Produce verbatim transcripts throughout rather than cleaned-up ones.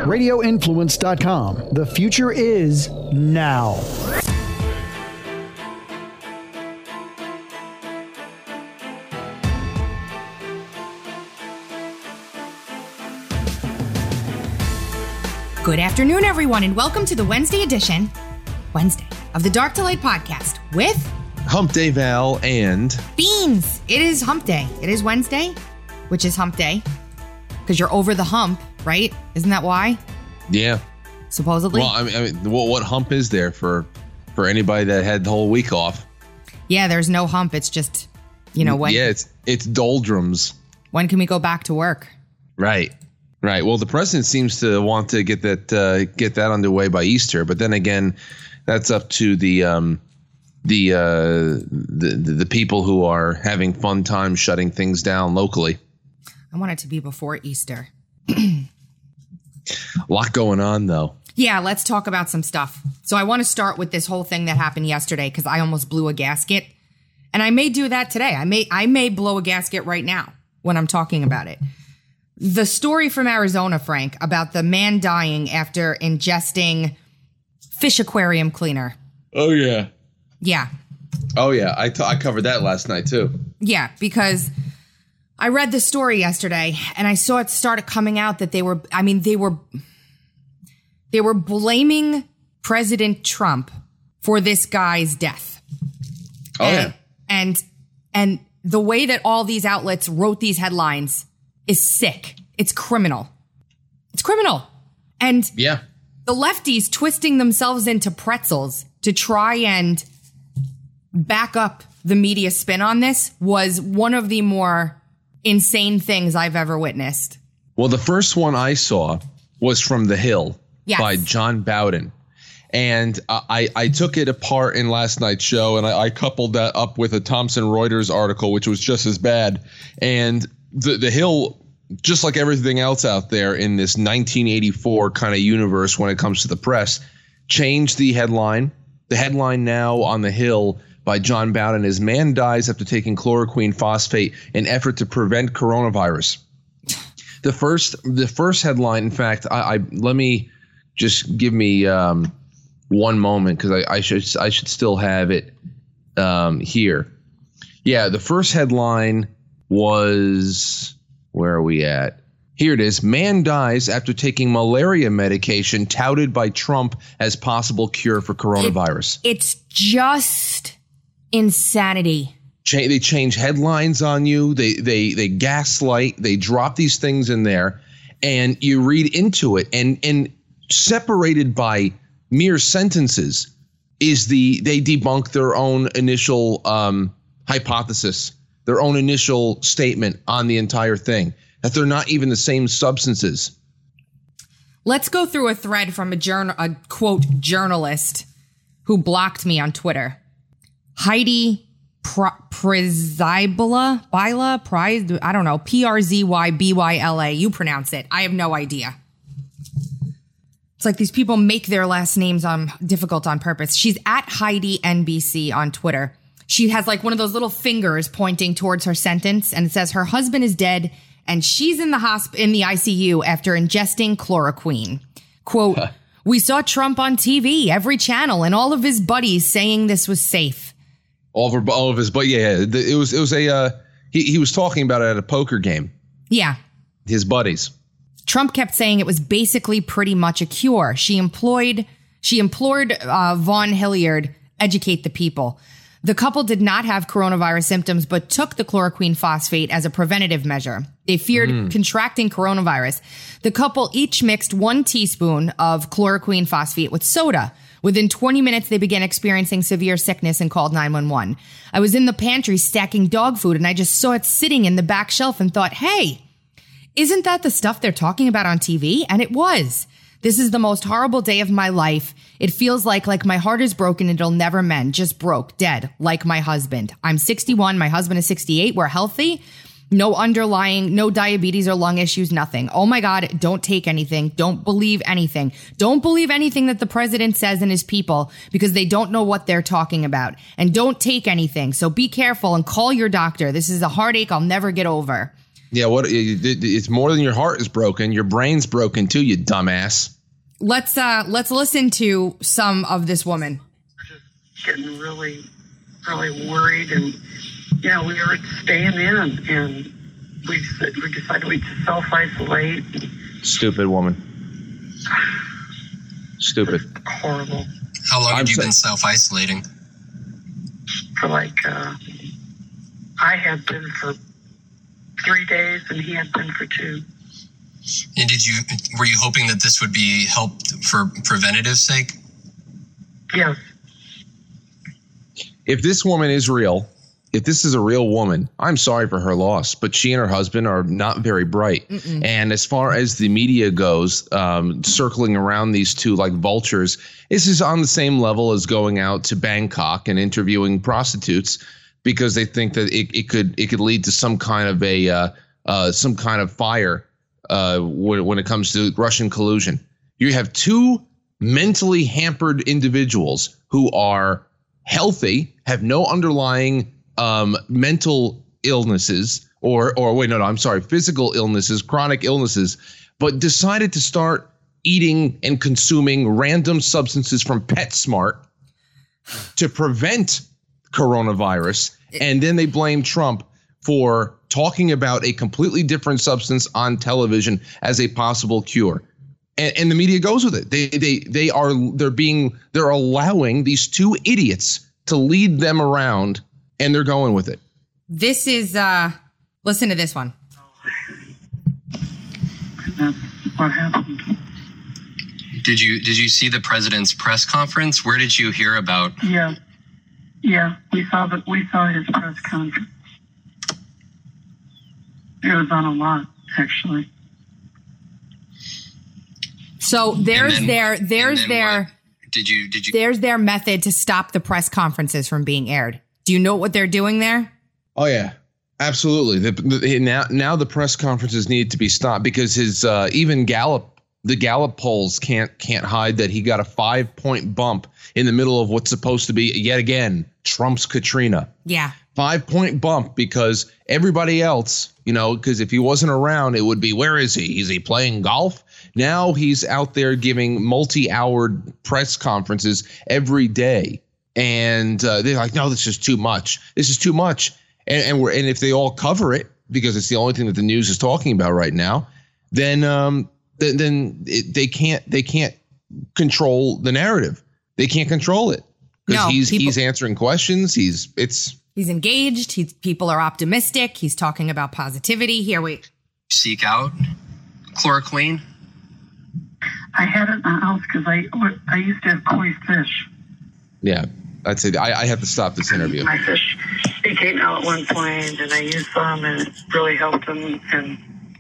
radio influence dot com. The future is now. Good afternoon, everyone, and welcome to the Wednesday edition, Wednesday, of the Dark to Light podcast with Hump Day Val and Beans. It is Hump Day. It is Wednesday, which is Hump Day, because you're over the hump, right? Isn't that why? Yeah. Supposedly. Well, I mean, I mean what, what hump is there for for anybody that had the whole week off? Yeah, there's no hump. It's just, you know, when, yeah, it's it's doldrums. When can we go back to work? Right. Right. Well, the president seems to want to get that uh, get that underway by Easter, but then again, that's up to the um, the, uh, the the the people who are having fun time shutting things down locally. I want it to be before Easter. A lot going on, though. Yeah, let's talk about some stuff. So I want to start with this whole thing that happened yesterday because I almost blew a gasket, and I may do that today. I may I may blow a gasket right now when I'm talking about it. The story from Arizona, Frank, about the man dying after ingesting fish aquarium cleaner. Oh, yeah. Yeah. Oh, yeah. I, t- I covered that last night, too. Yeah, because I read the story yesterday and I saw it started coming out that they were, I mean, they were, they were blaming President Trump for this guy's death. Oh, and, yeah. And, and the way that all these outlets wrote these headlines is sick. It's criminal. It's criminal. And yeah, the lefties twisting themselves into pretzels to try and back up the media spin on this was one of the more insane things I've ever witnessed. Well, the first one I saw was from The Hill yes. by John Bowden. And I, I took it apart in last night's show, and I, I coupled that up with a Thomson Reuters article, which was just as bad. And The, the Hill, just like everything else out there in this nineteen eighty-four kind of universe when it comes to the press, changed the headline. The headline now on The Hill by John Bowden is "Man Dies After Taking Chloroquine Phosphate in Effort to Prevent Coronavirus." The first the first headline, in fact, I, I let me just give me um, one moment because I, I should I should still have it um, here. Yeah, the first headline was, where are we at? Here it is. Man dies after taking malaria medication touted by Trump as possible cure for coronavirus. It, it's just insanity. Ch- they change headlines on you. They, they, they gaslight. They drop these things in there and you read into it, and, and separated by mere sentences is the, they debunk their own initial um, hypothesis. Their own initial statement on the entire thing, that they're not even the same substances. Let's go through a thread from a journal, a quote journalist who blocked me on Twitter. Heidi Przybyla, Byla, Prize, I don't know, P R Z Y B Y L A. You pronounce it. I have no idea. It's like these people make their last names um, difficult on purpose. She's at Heidi N B C on Twitter. She has like one of those little fingers pointing towards her sentence, and it says her husband is dead and she's in the hosp- in the I C U after ingesting chloroquine. Quote, huh. We saw Trump on T V, every channel, and all of his buddies saying this was safe. All of, her, all of his, but yeah, it was it was a uh, he he was talking about it at a poker game. Yeah, his buddies. Trump kept saying it was basically pretty much a cure. She employed she implored uh, Vaughn Hilliard, educate the people. The couple did not have coronavirus symptoms, but took the chloroquine phosphate as a preventative measure. They feared mm. contracting coronavirus. The couple each mixed one teaspoon of chloroquine phosphate with soda. Within twenty minutes, they began experiencing severe sickness and called nine one one. I was in the pantry stacking dog food, and I just saw it sitting in the back shelf and thought, hey, isn't that the stuff they're talking about on T V? And it was. This is the most horrible day of my life. It feels like like my heart is broken. It'll never mend. Just broke, dead, like my husband. I'm sixty-one. My husband is sixty-eight. We're healthy. No underlying, no diabetes or lung issues, nothing. Oh my God, don't take anything. Don't believe anything. Don't believe anything that the president says and his people because they don't know what they're talking about. And don't take anything. So be careful and call your doctor. This is a heartache I'll never get over. Yeah, what? It's more than your heart is broken. Your brain's broken too, you dumbass. Let's uh, let's listen to some of this woman. Just getting really, really worried, and you know, we were staying in, and we we decided we'd self isolate. Stupid woman. Stupid. Horrible. How long I'm have you saying- been self isolating? For like, uh, I had been for three days, and he had been for two. And did you were you hoping that this would be help for preventative sake? Yes. If this woman is real, if this is a real woman, I'm sorry for her loss, but she and her husband are not very bright. Mm-mm. And as far as the media goes, um, circling around these two like vultures, this is on the same level as going out to Bangkok and interviewing prostitutes because they think that it, it could it could lead to some kind of a uh, uh, some kind of fire uh, when, when it comes to Russian collusion. You have two mentally hampered individuals who are healthy, have no underlying Um, mental illnesses or or wait, no, no, I'm sorry, physical illnesses, chronic illnesses, but decided to start eating and consuming random substances from PetSmart to prevent coronavirus. And then they blame Trump for talking about a completely different substance on television as a possible cure. And, and the media goes with it. They they they are they're being they're allowing these two idiots to lead them around. And they're going with it. This is, uh, listen to this one. That's what happened. Did you did you see the president's press conference? Where did you hear about? Yeah, yeah, we saw the we saw his press conference. It was on a lot, actually. So there's then- their there's and then their what? Did you did you there's their method to stop the press conferences from being aired. Do you know what they're doing there? Oh, yeah, absolutely. The, the, now, now the press conferences need to be stopped because his uh, even Gallup, the Gallup polls can't can't hide that he got a five point bump in the middle of what's supposed to be yet again Trump's Katrina. Yeah. Five point bump because everybody else, you know, because if he wasn't around, it would be, where is he? Is he playing golf? Now he's out there giving multi-hour press conferences every day. And uh, they're like, no, this is too much. This is too much. And, and we're and if they all cover it because it's the only thing that the news is talking about right now, then um, then, then it, they can't they can't control the narrative. They can't control it because No, he's people- he's answering questions. He's it's He's engaged. He's people are optimistic. He's talking about positivity. Here we seek out chloroquine? I had it in the house because I I used to have koi fish. yeah. I'd say I, I have to stop this interview. My fish, he came out at one point, and I used them, and it really helped him. And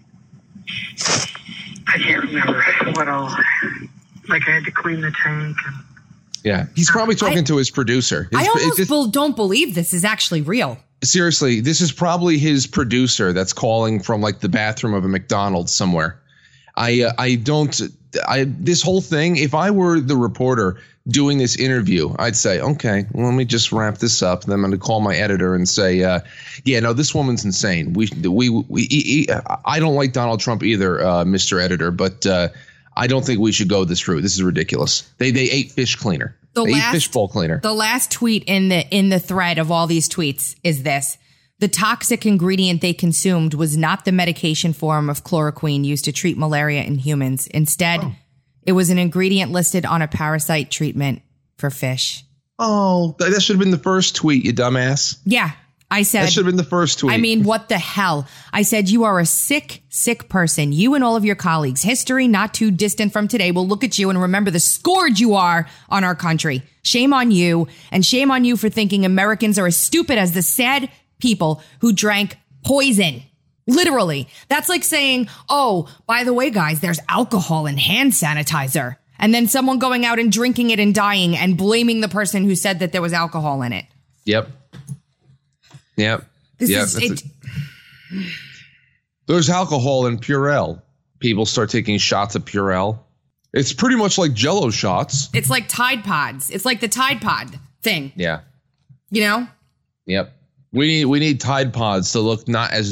I can't remember what all. Like I had to clean the tank. And Yeah, he's probably talking I- to his producer. His, I almost this- bel- don't believe this is actually real. seriously, this is probably his producer that's calling from like the bathroom of a McDonald's somewhere. I uh, I don't I this whole thing. If I were the reporter doing this interview, I'd say, okay, well, let me just wrap this up. Then I'm going to call my editor and say, uh, yeah, no, this woman's insane. We we we. we I don't like Donald Trump either, uh, Mister Editor, but uh, I don't think we should go this route. This is ridiculous. They they ate fish cleaner. The they last- ate fish bowl cleaner. The last tweet in the in the thread of all these tweets is this. The toxic ingredient they consumed was not the medication form of chloroquine used to treat malaria in humans. Instead, oh. it was an ingredient listed on a parasite treatment for fish. Oh, that should have been the first tweet, you dumbass. Yeah, I said. That should have been the first tweet. I mean, what the hell? I said, you are a sick, sick person. You and all of your colleagues. History not too distant from today will look at you and remember the scourge you are on our country. Shame on you, and shame on you for thinking Americans are as stupid as the sad people who drank poison. Literally. That's like saying, oh, by the way, guys, there's alcohol in hand sanitizer. And then someone going out and drinking it and dying and blaming the person who said that there was alcohol in it. Yep. Yep. This yep. is it. A, there's alcohol in Purell. People start taking shots of Purell. It's pretty much like Jell-O shots. It's like Tide Pods. It's like the Tide Pod thing. Yeah. You know? Yep. We need we need Tide Pods to look not as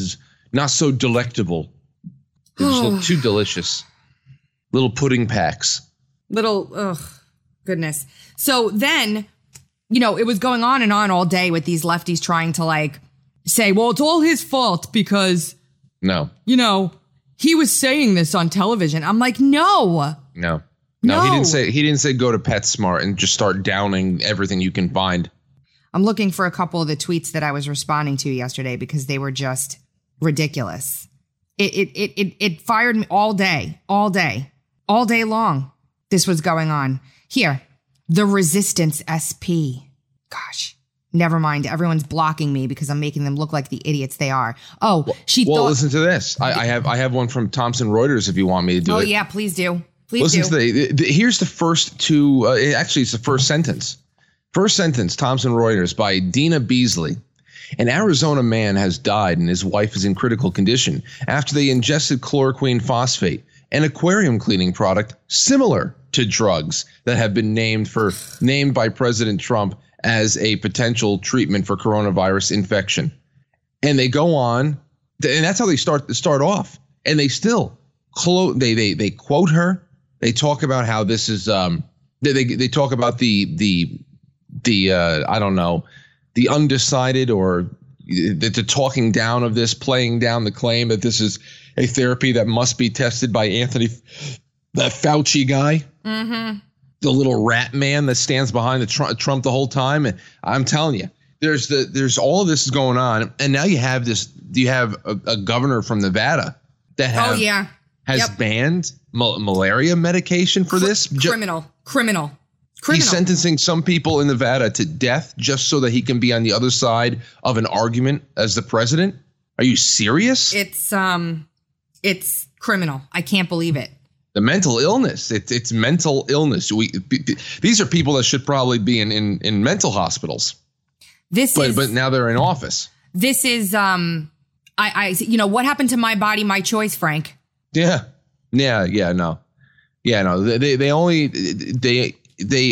not so delectable. They just look too delicious. Little pudding packs. Little, ugh, goodness. So then, you know, it was going on and on all day with these lefties trying to like say, well, it's all his fault because, no, you know, he was saying this on television. I'm like, no, no, no, no. He didn't say he didn't say go to PetSmart and just start downing everything you can find. I'm looking for a couple of the tweets that I was responding to yesterday because they were just ridiculous. It it it it, it fired me all day, all day, all day long. This was going on. Here, the Resistance S P. Gosh, never mind. Everyone's blocking me because I'm making them look like the idiots they are. Oh, she well, thought. Well, listen to this. I, I have I have one from Thomson Reuters if you want me to do oh, it. Oh, yeah, please do. Please listen do. to the, the. Here's the first two. Uh, actually, it's the first sentence. First sentence, Thomson Reuters by Dina Beasley. An Arizona man has died and his wife is in critical condition after they ingested chloroquine phosphate, an aquarium cleaning product similar to drugs that have been named for named by President Trump as a potential treatment for coronavirus infection. And they go on, and that's how they start start off. And they still clo- they they they quote her. They talk about how this is um they they, they talk about the the the uh, I don't know the undecided or the, the talking down of this, playing down the claim that this is a therapy that must be tested by Anthony, that Fauci guy, mm-hmm. the little rat man that stands behind the Trump, Trump the whole time. And I'm telling you, there's the there's all of this is going on, and now you have this. You have a, a governor from Nevada that have, oh yeah has yep. banned mal- malaria medication for Cr- this. Criminal, criminal. Criminal. He's sentencing some people in Nevada to death just so that he can be on the other side of an argument as the president. Are you serious? It's um, it's criminal. I can't believe it. The mental illness. It's it's mental illness. We these are people that should probably be in in, in mental hospitals. This but is, but now they're in office. This is um, I I you know what happened to My Body, My Choice, Frank? Yeah, yeah, yeah. No, yeah, no. They they only they. They,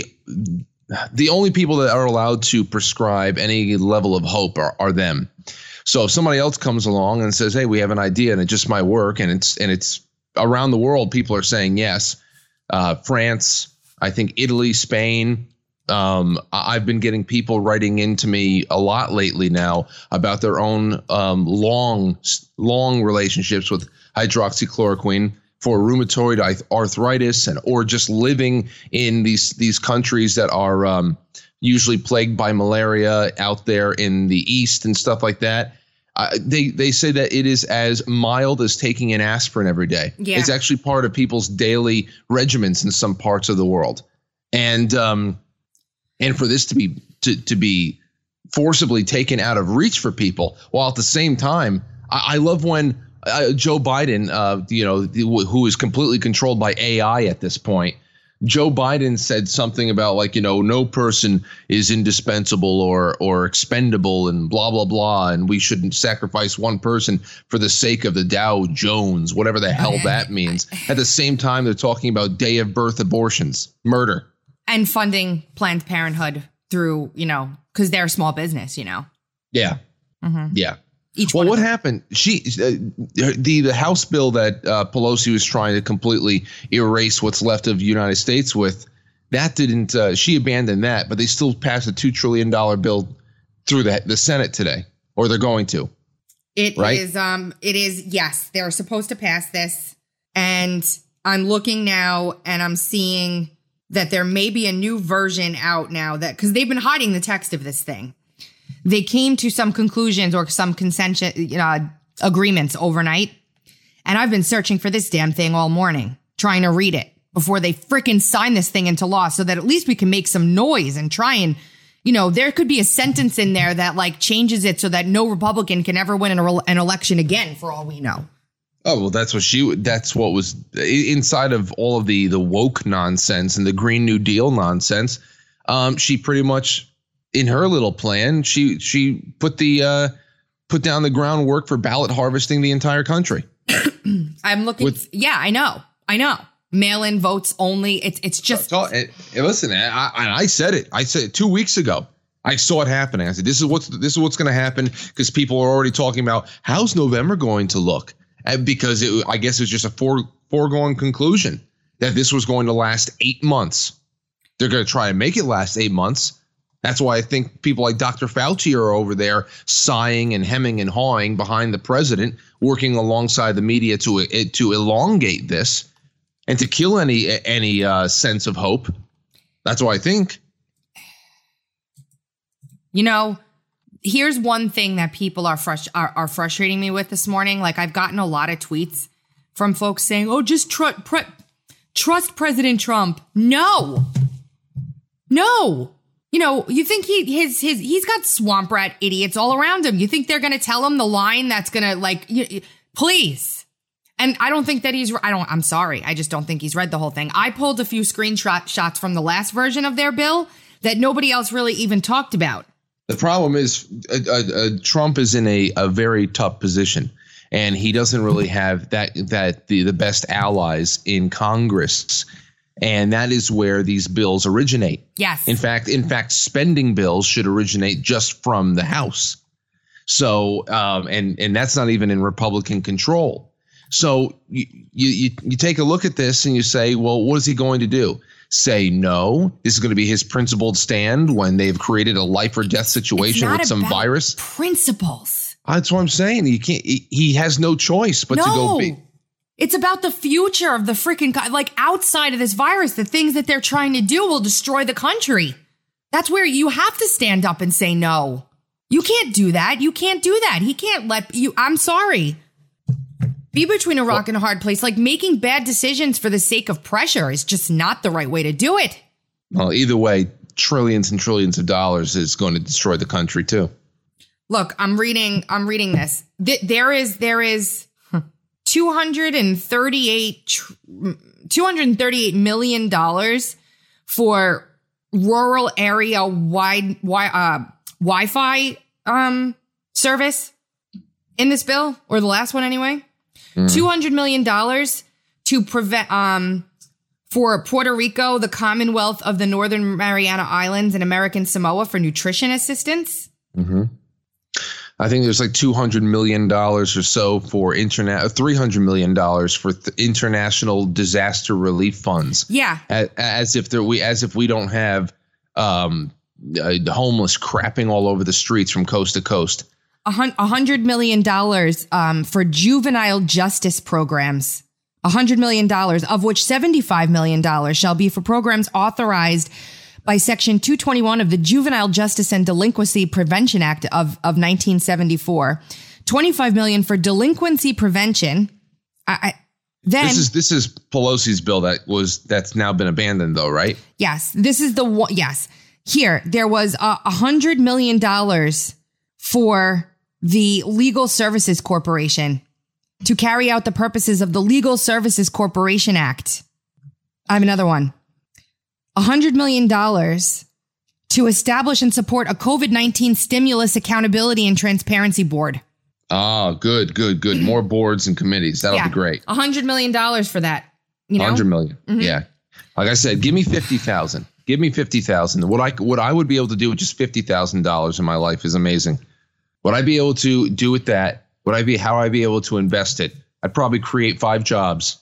the only people that are allowed to prescribe any level of hope are, are them. So if somebody else comes along and says, "Hey, we have an idea and it just might work," and it's and it's around the world, people are saying yes. Uh, France, I think Italy, Spain. Um, I've been getting people writing into me a lot lately now about their own um, long, long relationships with hydroxychloroquine for rheumatoid arthritis, and or just living in these these countries that are um, usually plagued by malaria out there in the east and stuff like that. Uh, they they say that it is as mild as taking an aspirin every day. Yeah. It's actually part of people's daily regimens in some parts of the world, and um, and for this to be to to be forcibly taken out of reach for people, while at the same time, I, I love when. Uh, Joe Biden, uh, you know, who is completely controlled by A I at this point. Joe Biden said something about like, you know, no person is indispensable or or expendable and blah, blah, blah. And we shouldn't sacrifice one person for the sake of the Dow Jones, whatever the hell that means. At the same time, they're talking about day of birth abortions, murder. And funding Planned Parenthood through, you know, because they're a small business, you know. Yeah. Mm-hmm. Yeah. Each well, one what happened? She, uh, the the House bill that uh, Pelosi was trying to completely erase what's left of the United States with, that didn't. Uh, she abandoned that, but they still passed a two trillion dollar bill through the the Senate today, or they're going to. It right? is. Um. It is. Yes, they're supposed to pass this, and I'm looking now, and I'm seeing that there may be a new version out now that because they've been hiding the text of this thing. They came to some conclusions or some consensus uh, agreements overnight. And I've been searching for this damn thing all morning, trying to read it before they frickin' sign this thing into law so that at least we can make some noise and try and, you know, there could be a sentence in there that like changes it so that no Republican can ever win an, an election again, for all we know. Oh, well, that's what she that's what was inside of all of the the woke nonsense and the Green New Deal nonsense. Um, she pretty much. In her little plan, she she put the uh, put down the groundwork for ballot harvesting the entire country. I'm looking. With, yeah, I know. I know. Mail-in votes only. It's it's just. So, so, listen, I, I, I said it. I said it two weeks ago. I saw it happening. I said, this is what's this is what's going to happen, because people are already talking about how's November going to look, and because it, I guess it was just a fore, foregone conclusion that this was going to last eight months. They're going to try and make it last eight months. That's why I think people like Doctor Fauci are over there sighing and hemming and hawing behind the president, working alongside the media to to elongate this and to kill any any uh, sense of hope. That's what I think. You know, here's one thing that people are, frust- are are frustrating me with this morning. Like, I've gotten a lot of tweets from folks saying, oh, just tr- pre- trust President Trump. No. No. You know, you think he his his he's got swamp rat idiots all around him. You think they're going to tell him the line that's going to, like, you, please. And I don't think that he's, I don't, I'm sorry. I just don't think he's read the whole thing. I pulled a few screenshot shots from the last version of their bill that nobody else really even talked about. The problem is uh, uh, uh, Trump is in a, a very tough position, and he doesn't really have that that the, the best allies in Congress. And that is where these bills originate. Yes. In fact, in fact, spending bills should originate just from the House. So um, and and that's not even in Republican control. So you, you you take a look at this and you say, well, what is he going to do? Say no. This is going to be his principled stand when they've created a life or death situation with some virus. Principles. That's what I'm saying. You can't. He, he has no choice but no. to go be. It's about the future of the freaking, like, outside of this virus, the things that they're trying to do will destroy the country. That's where you have to stand up and say no. You can't do that. You can't do that. He can't let you. I'm sorry. Be between a rock and a hard place. Like, making bad decisions for the sake of pressure is just not the right way to do it. Well, either way, trillions and trillions of dollars is going to destroy the country, too. Look, I'm reading. I'm reading this. Th- there is there is. two hundred thirty-eight, two hundred thirty-eight million dollars for rural area wide, wi- uh, Wi-Fi um, service in this bill, or the last one anyway. Mm. two hundred million dollars to prevent um, for Puerto Rico, the Commonwealth of the Northern Mariana Islands, and American Samoa for nutrition assistance. Mm-hmm. I think there's like two hundred million dollars or so for internet, three hundred million dollars for th- international disaster relief funds. Yeah. As, as if there, we, as if we don't have um, uh, homeless crapping all over the streets from coast to coast. A hun- hundred million dollars um, for juvenile justice programs. A hundred million dollars, of which seventy-five million dollars shall be for programs authorized by Section two twenty-one of the Juvenile Justice and Delinquency Prevention Act of, of nineteen seventy-four, twenty-five million dollars for delinquency prevention. I, I, then this is this is Pelosi's bill that was that's now been abandoned, though, right? Yes, this is the one. Yes, here there was a uh, hundred million dollars for the Legal Services Corporation to carry out the purposes of the Legal Services Corporation Act. I have another one. one hundred million dollars to establish and support a COVID nineteen stimulus accountability and transparency board. Oh, good, good, good. More boards and committees. That'll yeah. be great. one hundred million dollars for that. You know? one hundred million. Mm-hmm. Yeah. Like I said, give me fifty thousand. Give me fifty thousand. What I what I would be able to do with just fifty thousand dollars in my life is amazing. Would I be able to do with that? Would I be how I be able to invest it? I'd probably create five jobs.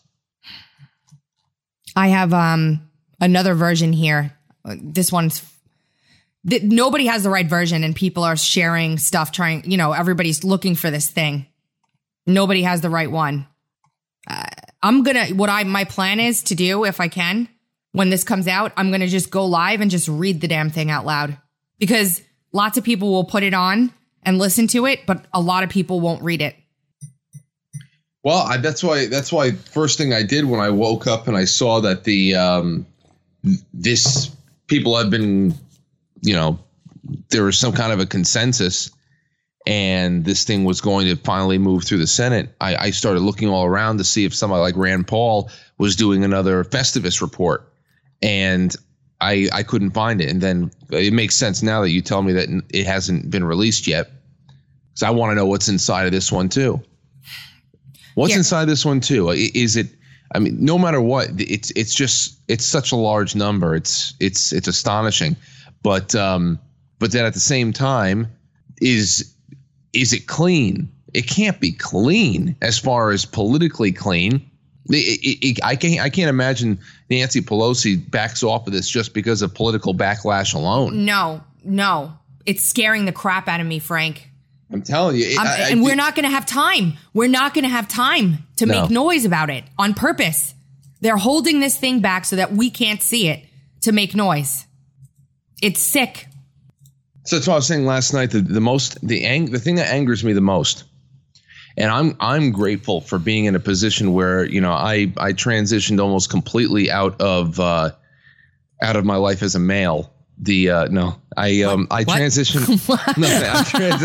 I have um another version here. This one's th- nobody has the right version, and people are sharing stuff trying, you know, everybody's looking for this thing. Nobody has the right one. Uh, I'm going to what I my plan is to do, if I can, when this comes out, I'm going to just go live and just read the damn thing out loud, because lots of people will put it on and listen to it, but a lot of people won't read it. Well, I, that's why that's why first thing I did when I woke up and I saw that the um, this people have been, you know, there was some kind of a consensus and this thing was going to finally move through the Senate. I, I started looking all around to see if somebody like Rand Paul was doing another Festivus report, and I I couldn't find it. And then it makes sense now that you tell me that it hasn't been released yet, because I want to know what's inside of this one too. What's yeah. inside this one too? Is it? I mean, no matter what, it's it's just it's such a large number. It's it's it's astonishing. But um, But then at the same time, is is it clean? It can't be clean as far as politically clean. It, it, it, I can't I can't imagine Nancy Pelosi backs off of this just because of political backlash alone. No, no. It's scaring the crap out of me, Frank. I'm telling you. I, I, and we're not going to have time. We're not going to have time to no. make noise about it on purpose. They're holding this thing back so that we can't see it to make noise. It's sick. So that's what I was saying last night. The, the most, the ang- the thing that angers me the most, and I'm I'm grateful for being in a position where, you know, I I transitioned almost completely out of uh, out of my life as a male. The uh, no, I um I what? transitioned. no, I,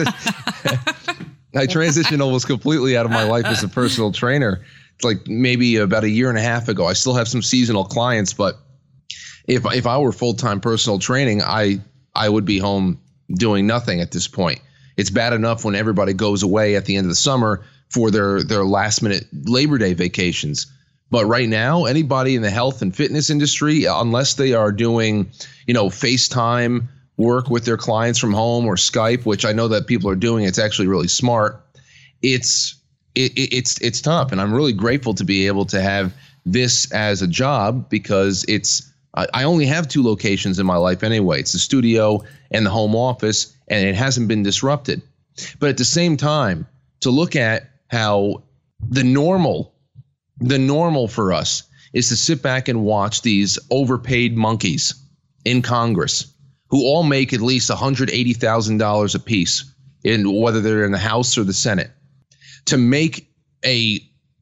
transi- I transitioned almost completely out of my life as a personal trainer. It's like maybe about a year and a half ago. I still have some seasonal clients, but if if I were full time personal training, I I would be home doing nothing at this point. It's bad enough when everybody goes away at the end of the summer for their, their last minute Labor Day vacations. But right now, anybody in the health and fitness industry, unless they are doing, you know, FaceTime work with their clients from home or Skype, which I know that people are doing, it's actually really smart. It's it, it's it's tough. And I'm really grateful to be able to have this as a job because it's I only have two locations in my life anyway. It's the studio and the home office, and it hasn't been disrupted. But at the same time, to look at how the normal, the normal for us is to sit back and watch these overpaid monkeys in Congress who all make at least one hundred eighty thousand dollars apiece, in whether they're in the House or the Senate, to make a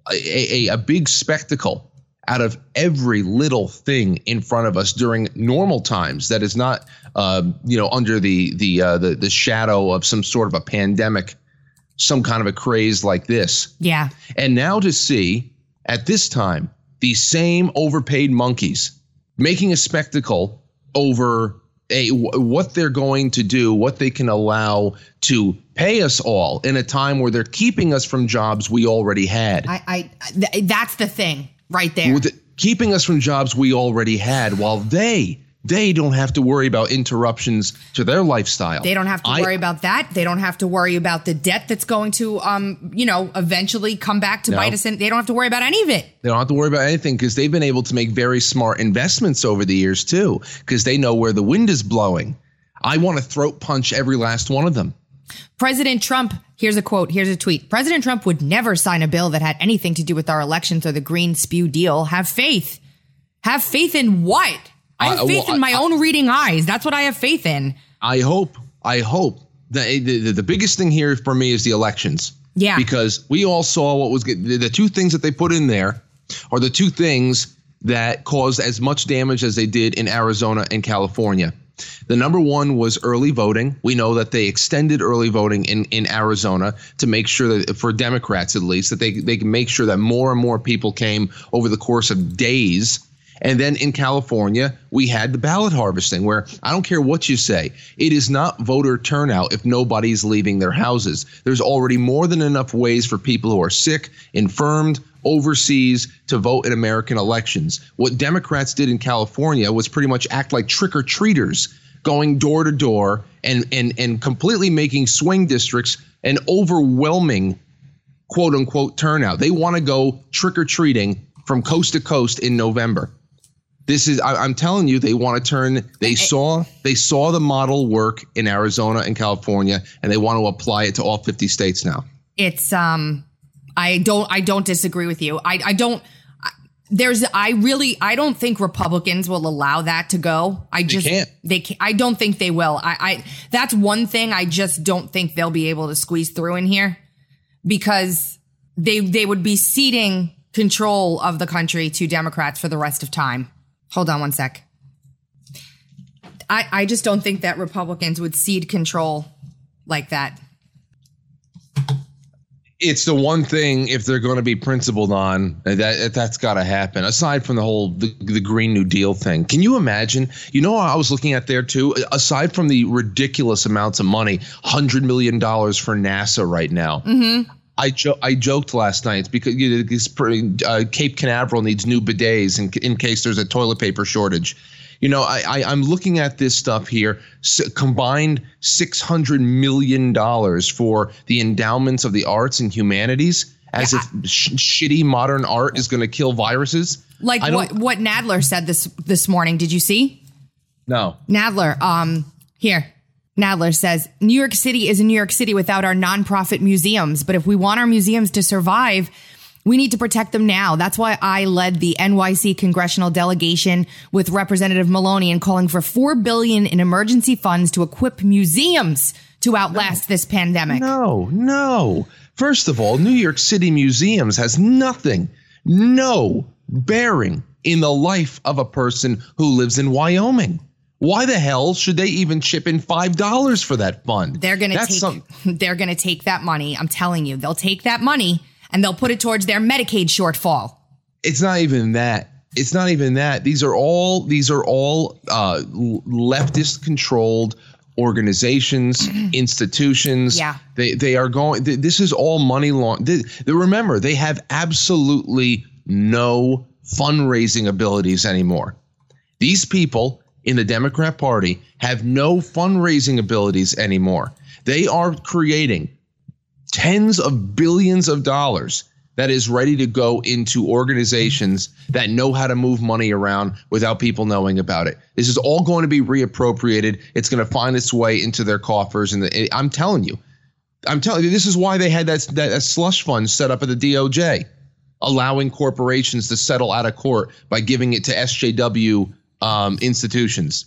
a, a, a big spectacle out of every little thing in front of us during normal times that is not, uh, you know, under the the, uh, the the shadow of some sort of a pandemic, some kind of a craze like this. Yeah. And now to see at this time these same overpaid monkeys making a spectacle over a what they're going to do, what they can allow to pay us all in a time where they're keeping us from jobs we already had. I, I th- that's the thing. Right there. With the, keeping us from jobs we already had while they they don't have to worry about interruptions to their lifestyle. They don't have to I, worry about that. They don't have to worry about the debt that's going to, um, you know, eventually come back to no. bite us. And they don't have to worry about any of it. They don't have to worry about anything because they've been able to make very smart investments over the years, too, because they know where the wind is blowing. I want to throat punch every last one of them. President Trump, here's a quote, here's a tweet. President Trump would never sign a bill that had anything to do with our elections or the Green Spew deal. Have faith. Have faith in what? I have faith uh, well, in my I, own reading eyes. That's what I have faith in. I hope, I hope. The, the, the biggest thing here for me is the elections. Yeah. Because we all saw what was the, the two things that they put in there are the two things that caused as much damage as they did in Arizona and California. The number one was early voting. We know that they extended early voting in, in Arizona to make sure that, for Democrats at least, that they, they can make sure that more and more people came over the course of days. And then in California, we had the ballot harvesting where I don't care what you say. It is not voter turnout if nobody's leaving their houses. There's already more than enough ways for people who are sick, infirmed, overseas to vote in American elections. What Democrats did in California was pretty much act like trick-or-treaters, going door to door and, and, and completely making swing districts an overwhelming, quote unquote, turnout. They want to go trick-or-treating from coast to coast in November. This is, I, I'm telling you, they want to turn, they saw, they saw the model work in Arizona and California, and they want to apply it to all fifty states now. It's, um, I don't, I don't disagree with you. I, I don't, there's, I really, I don't think Republicans will allow that to go. I just, they can't. They can't, I don't think they will. I, I, that's one thing I just don't think they'll be able to squeeze through in here because they, they would be ceding control of the country to Democrats for the rest of time. Hold on one sec. I, I just don't think that Republicans would cede control like that. It's the one thing, if they're going to be principled on, that that's got to happen. Aside from the whole the, the Green New Deal thing, can you imagine? You know, I was looking at there too. Aside from the ridiculous amounts of money, one hundred million dollars for NASA right now. Mm-hmm. I jo- I joked last night it's because you know, this, uh, Cape Canaveral needs new bidets in, in case there's a toilet paper shortage. You know, I, I, I'm looking at this stuff here, S- combined six hundred million dollars for the endowments of the arts and humanities, as yeah, if sh- shitty modern art is going to kill viruses. Like what, what Nadler said this this morning. Did you see? No. Nadler, um, here. Nadler says, New York City is a New York City without our nonprofit museums. But if we want our museums to survive, we need to protect them now. That's why I led the N Y C congressional delegation with Representative Maloney in calling for four billion dollars in emergency funds to equip museums to outlast no. this pandemic. No, no. First of all, New York City museums has nothing, no bearing in the life of a person who lives in Wyoming. Why the hell should they even chip in five dollars for that fund? They're going to take some- they're going to take that money. I'm telling you, they'll take that money and they'll put it towards their Medicaid shortfall. It's not even that. It's not even that. These are all these are all uh, leftist controlled organizations, institutions. Yeah. They they are going. This is all money long. They, they, remember, they have absolutely no fundraising abilities anymore. These people in the Democrat Party have no fundraising abilities anymore. They are creating tens of billions of dollars that is ready to go into organizations that know how to move money around without people knowing about it. This is all going to be reappropriated. It's going to find its way into their coffers. And the, I'm telling you, I'm telling you, this is why they had that, that, that slush fund set up at the D O J, allowing corporations to settle out of court by giving it to S J W um, institutions.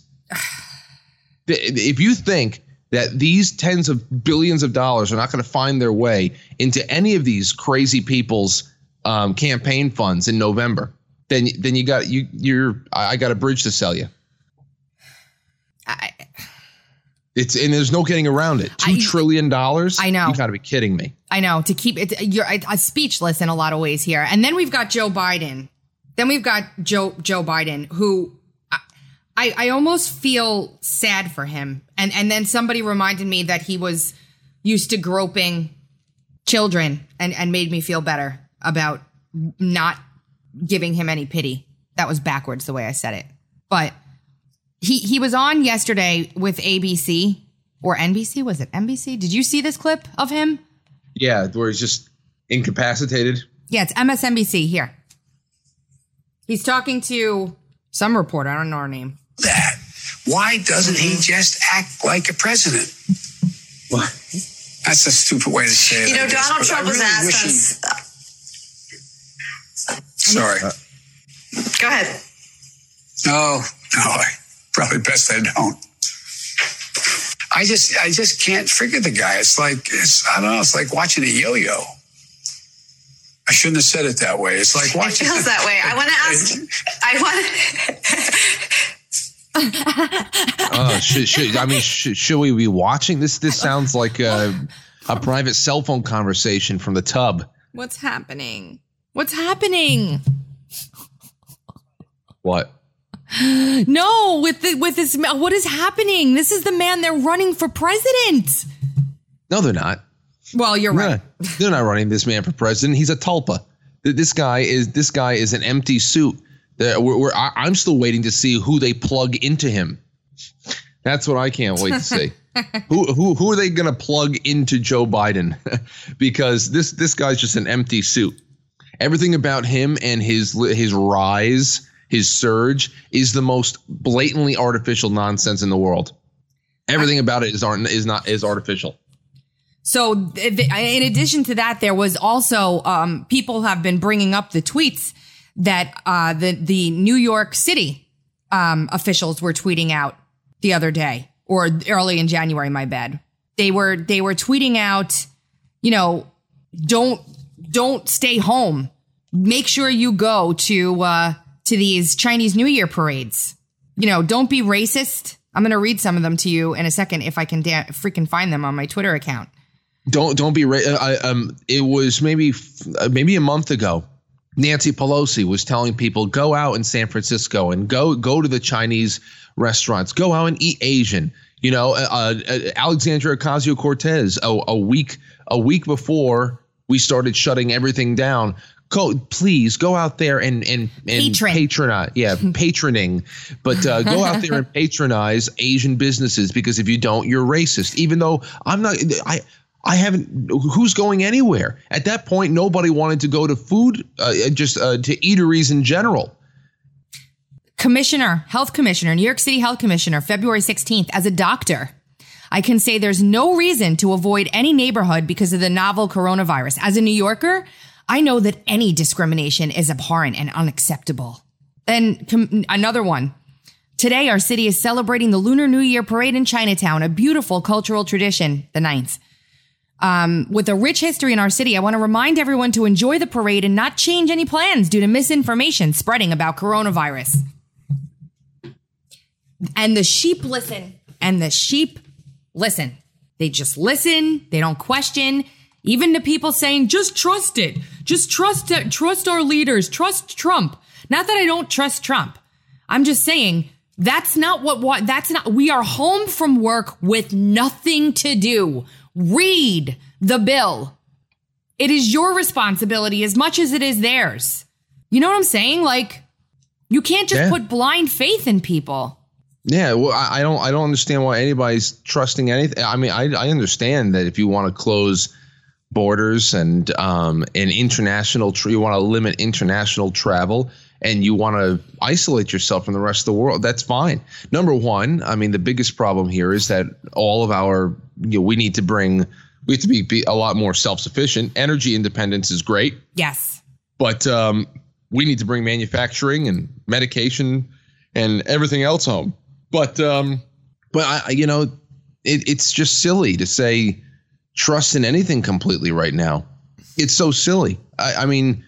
If you think that these tens of billions of dollars are not going to find their way into any of these crazy people's um, campaign funds in November, then then you got you you're I got a bridge to sell you. I, it's and there's no getting around it. Two I, trillion dollars. I know. You got to be kidding me. I know. To keep it, you're uh, speechless in a lot of ways here. And then we've got Joe Biden. Then we've got Joe Joe Biden, who. I, I almost feel sad for him. And and then somebody reminded me that he was used to groping children and, and made me feel better about not giving him any pity. That was backwards the way I said it. But he, he was on yesterday with A B C or N B C. Was it N B C? Did you see this clip of him? Yeah, where he's just incapacitated. Yeah, it's M S N B C here. He's talking to some reporter. I don't know her name. That. Why doesn't he just act like a president? What? That's a stupid way to say it. You know, guess, Donald Trump really has asked us. Uh, Sorry. Uh, Go ahead. No, no, I, probably best I don't. I just, I just can't figure the guy. It's like, it's, I don't know. It's like watching a yo-yo. I shouldn't have said it that way. It's like watching. It feels that way. I want to ask. I want. uh, should, should, I mean, should, should we be watching this? This sounds like a, a private cell phone conversation from the tub. What's happening? What's happening? What? No, with the, with this, what is happening? This is the man they're running for president. No, they're not. Well, you're right. No, they're not running this man for president. He's a tulpa. This guy is this guy is an empty suit. We're, we're, I'm still waiting to see who they plug into him. That's what I can't wait to see. who who who are they going to plug into Joe Biden? Because this this guy's just an empty suit. Everything about him and his his rise, his surge, is the most blatantly artificial nonsense in the world. Everything about it is art is not is artificial. So in addition to that, there was also um, people have been bringing up the tweets that uh, the the New York City um, officials were tweeting out the other day, or early in January. My bad. They were they were tweeting out, you know, don't don't stay home. Make sure you go to uh, to these Chinese New Year parades. You know, don't be racist. I'm going to read some of them to you in a second if I can da- freaking find them on my Twitter account. Don't don't be. I, um, it was maybe maybe a month ago. Nancy Pelosi was telling people, go out in San Francisco and go go to the Chinese restaurants. Go out and eat Asian. You know, uh, uh, Alexandria Ocasio-Cortez a, a week a week before we started shutting everything down, go, please go out there and and, and Patron. patronize. Yeah, patroning. But uh, go out there and patronize Asian businesses, because if you don't, you're racist. Even though I'm not, I I haven't. Who's going anywhere at that point? Nobody wanted to go to food, uh, just uh, to eateries in general. Commissioner, health commissioner, New York City health commissioner, February sixteenth, as a doctor, I can say there's no reason to avoid any neighborhood because of the novel coronavirus. As a New Yorker, I know that any discrimination is abhorrent and unacceptable. And com- another one. Today, our city is celebrating the Lunar New Year parade in Chinatown, a beautiful cultural tradition, the ninth. Um, with a rich history in our city, I want to remind everyone to enjoy the parade and not change any plans due to misinformation spreading about coronavirus. And the sheep listen, and the sheep listen. They just listen. They don't question. Even to people saying, just trust it. Just trust it. Trust our leaders. Trust Trump. Not that I don't trust Trump. I'm just saying that's not what, what that's not. We are home from work with nothing to do. Read the bill. It is your responsibility as much as it is theirs. You know what I'm saying? Like, you can't just yeah. put blind faith in people. Yeah, well, I I don't I don't understand why anybody's trusting anything. I mean, I I understand that if you want to close borders and um and international, tra- you want to limit international travel, and you want to isolate yourself from the rest of the world, that's fine. Number one, I mean, the biggest problem here is that all of our, you know, we need to bring, we have to be, be a lot more self-sufficient. Energy independence is great. Yes. But um, we need to bring manufacturing and medication and everything else home. But, um, but I, you know, it, it's just silly to say trust in anything completely right now. It's so silly. I, I mean,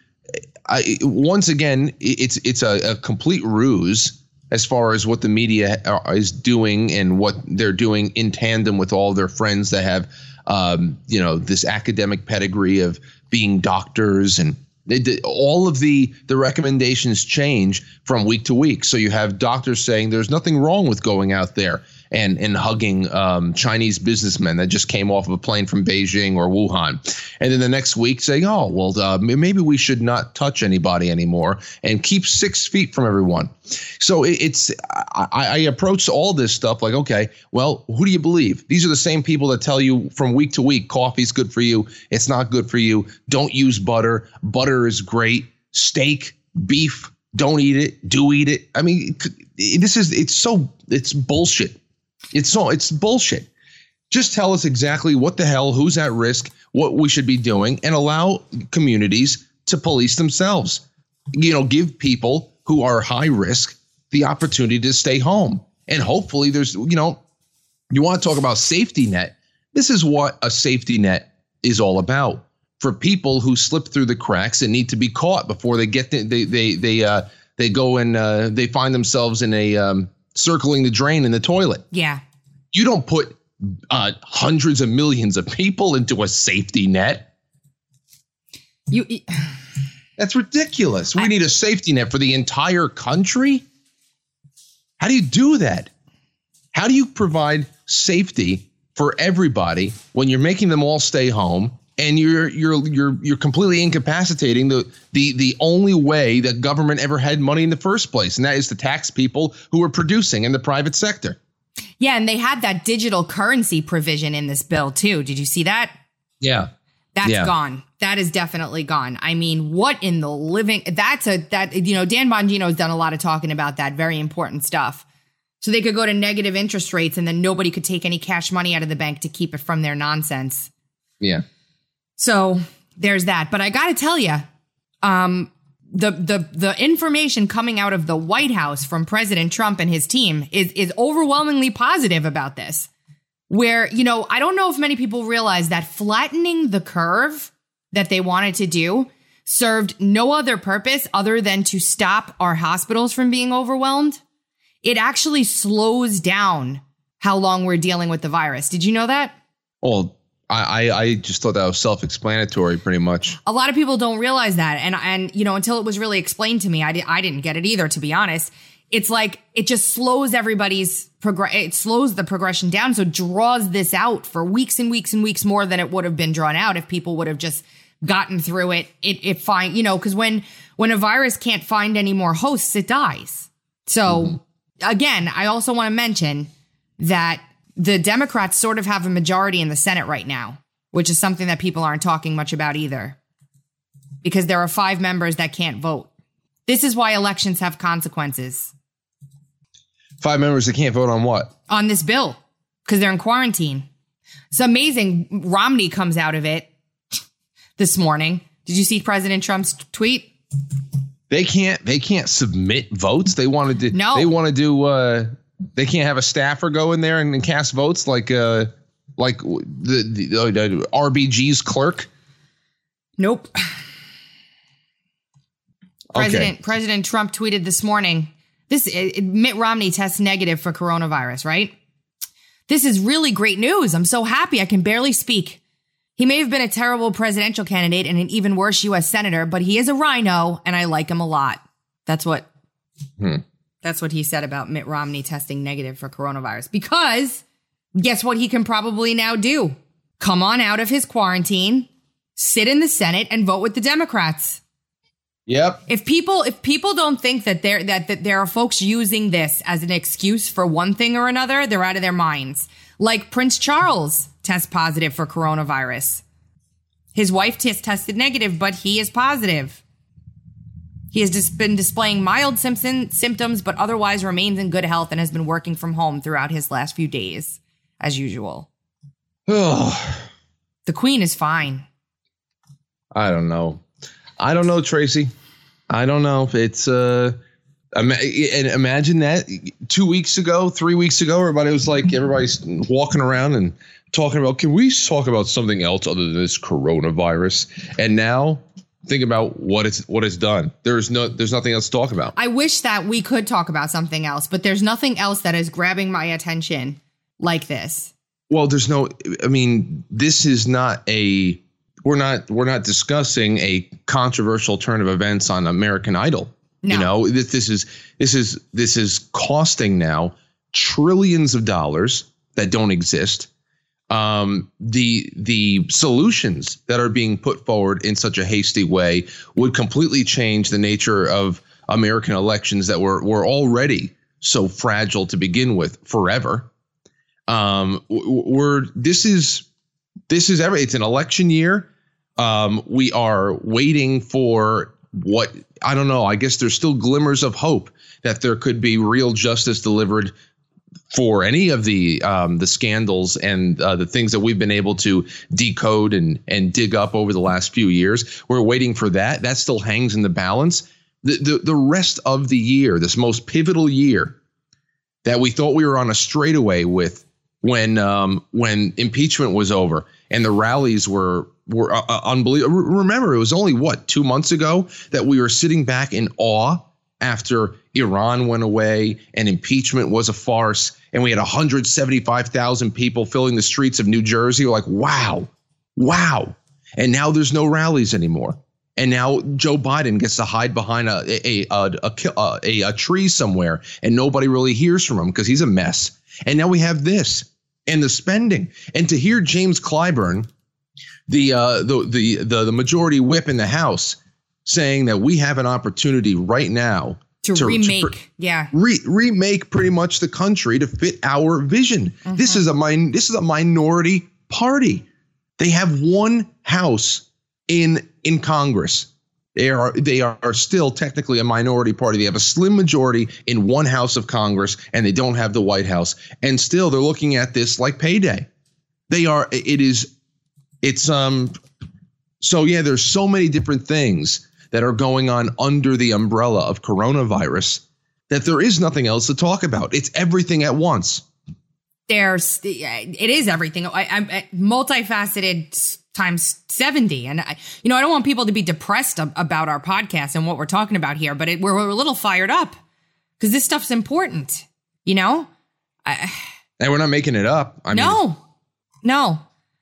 I, once again, it's it's a, a complete ruse as far as what the media is doing and what they're doing in tandem with all their friends that have, um, you know, this academic pedigree of being doctors, and they, they, all of the the recommendations change from week to week. So you have doctors saying there's nothing wrong with going out there and and hugging um, Chinese businessmen that just came off of a plane from Beijing or Wuhan. And then the next week saying, oh, well, uh, maybe we should not touch anybody anymore and keep six feet from everyone. So it, it's I, I approach all this stuff like, OK, well, who do you believe? These are the same people that tell you from week to week, coffee's good for you. It's not good for you. Don't use butter. Butter is great. Steak, beef, don't eat it. Do eat it. I mean, this is it's so it's bullshit. It's so it's bullshit. Just tell us exactly what the hell, who's at risk, what we should be doing, and allow communities to police themselves. You know, give people who are high risk the opportunity to stay home. And hopefully there's, you know, you want to talk about safety net. This is what a safety net is all about for people who slip through the cracks and need to be caught before they get the, they they they uh they go and uh, they find themselves in a um, circling the drain in the toilet. Yeah. You don't put uh, hundreds of millions of people into a safety net. You. That's ridiculous. We I, need a safety net for the entire country. How do you do that? How do you provide safety for everybody when you're making them all stay home and you're you're you're you're completely incapacitating the the the only way that government ever had money in the first place, and that is to tax people who are producing in the private sector? Yeah, and they had that digital currency provision in this bill too. Did you see that? Yeah. That's yeah. gone. That is definitely gone. I mean, what in the living? That's a that you know, Dan Bongino has done a lot of talking about that. Very important stuff. So they could go to negative interest rates, and then nobody could take any cash money out of the bank to keep it from their nonsense. Yeah. So there's that. But I got to tell you, um, the the the information coming out of the White House from President Trump and his team is is overwhelmingly positive about this. Where, you know, I don't know if many people realize that flattening the curve that they wanted to do served no other purpose other than to stop our hospitals from being overwhelmed. It actually slows down how long we're dealing with the virus. Did you know that? Well, I, I just thought that was self-explanatory pretty much. A lot of people don't realize that. And, and you know, until it was really explained to me, I, di- I didn't get it either, to be honest. It's like it just slows everybody's progress. It slows the progression down. So it draws this out for weeks and weeks and weeks more than it would have been drawn out if people would have just gotten through it, it, it fine, you know, because when, when a virus can't find any more hosts, it dies. So mm-hmm. again, I also want to mention that the Democrats sort of have a majority in the Senate right now, which is something that people aren't talking much about either, because there are five members that can't vote. This is why elections have consequences. Five members that can't vote on what? On this bill, because they're in quarantine. It's amazing. Romney comes out of it this morning. Did you see President Trump's tweet? They can't. They can't submit votes. They want to do. No. They want to do. Uh, they can't have a staffer go in there and, and cast votes like uh, like the, the, the R B G's clerk. Nope. President Okay. President Trump tweeted this morning. This it, Mitt Romney tests negative for coronavirus, right? This is really great news. I'm so happy I can barely speak. He may have been a terrible presidential candidate and an even worse U S senator, but he is a rhino and I like him a lot. That's what hmm. That's what he said about Mitt Romney testing negative for coronavirus. Because guess what he can probably now do? Come on out of his quarantine, sit in the Senate and vote with the Democrats. Yep. If people if people don't think that there that, that there are folks using this as an excuse for one thing or another, they're out of their minds. Like Prince Charles tests positive for coronavirus. His wife t- tested negative, but he is positive. He has just been displaying mild symptom, symptoms, but otherwise remains in good health and has been working from home throughout his last few days, as usual. Oh, the Queen is fine. I don't know. I don't know, Tracy. I don't know. It's uh, ima- and imagine that two weeks ago, three weeks ago, everybody was like, everybody's walking around and talking about, can we talk about something else other than this coronavirus? And now think about what it's what it's done. There's no there's nothing else to talk about. I wish that we could talk about something else, but there's nothing else that is grabbing my attention like this. Well, there's no I mean, this is not a We're not we're not discussing a controversial turn of events on American Idol. No. You know, this, this is this is this is costing now trillions of dollars that don't exist. Um, the the solutions that are being put forward in such a hasty way would completely change the nature of American elections that were were already so fragile to begin with forever. Um, we're this is this is every it's an election year. Um, we are waiting for what I don't know. I guess there's still glimmers of hope that there could be real justice delivered for any of the um, the scandals and uh, the things that we've been able to decode and and dig up over the last few years. We're waiting for that. That still hangs in the balance. The, the, the rest of the year, this most pivotal year that we thought we were on a straightaway with when um, when impeachment was over and the rallies were were uh, unbelievable. Remember, it was only, what, two months ago that we were sitting back in awe after Iran went away and impeachment was a farce. And we had one hundred seventy-five thousand people filling the streets of New Jersey. We're like, wow, wow. And now there's no rallies anymore. And now Joe Biden gets to hide behind a a a, a, a, a tree somewhere and nobody really hears from him because he's a mess. And now we have this and the spending. And to hear James Clyburn, the uh, the, the the the majority whip in the House, saying that we have an opportunity right now to, to remake, to, yeah, re- remake pretty much the country to fit our vision. Mm-hmm. This is a min- this is a minority party. They have one house in in Congress. They are they are still technically a minority party. They have a slim majority in one house of Congress, and they don't have the White House. And still, they're looking at this like payday. They are. It is. It's um. So, yeah, there's so many different things that are going on under the umbrella of coronavirus that there is nothing else to talk about. It's everything at once. There's it is everything. I, I'm multifaceted times seventy. And, I, you know, I don't want people to be depressed ab- about our podcast and what we're talking about here, but it, we're, we're a little fired up because this stuff's important, you know? I, and we're not making it up. I no, mean, no.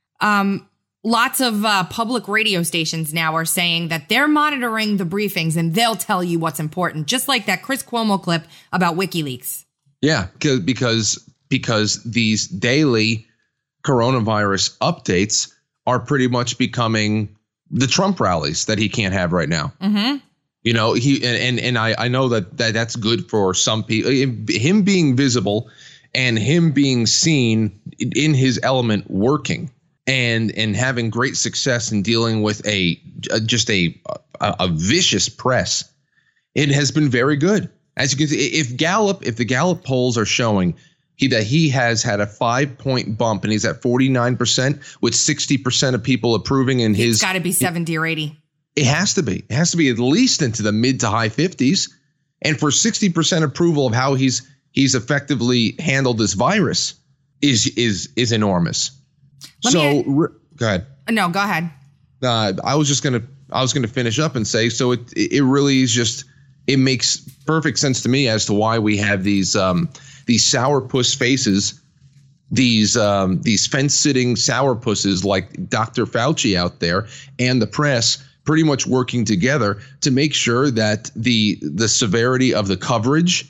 Um, Lots of uh, public radio stations now are saying that they're monitoring the briefings and they'll tell you what's important, just like that Chris Cuomo clip about WikiLeaks. Yeah, because because these daily coronavirus updates are pretty much becoming the Trump rallies that he can't have right now. Mm-hmm. You know, he and and, and I, I know that, that that's good for some people. Him being visible and him being seen in his element working and and having great success in dealing with a, a just a, a a vicious press. It has been very good. As you can see, if Gallup, if the Gallup polls are showing he that he has had a five point bump and he's at forty-nine percent with sixty percent of people approving in his. It's got to be seventy or eighty. It has to be. It has to be at least into the mid to high fifties. And for sixty percent approval of how he's he's effectively handled this virus is is is enormous. Let so me, re- go ahead. No, go ahead. Uh, I was just gonna I was gonna finish up and say so. It it really is just it makes perfect sense to me as to why we have these um, these sourpuss faces, these um, these fence sitting sourpusses like Doctor Fauci out there and the press pretty much working together to make sure that the the severity of the coverage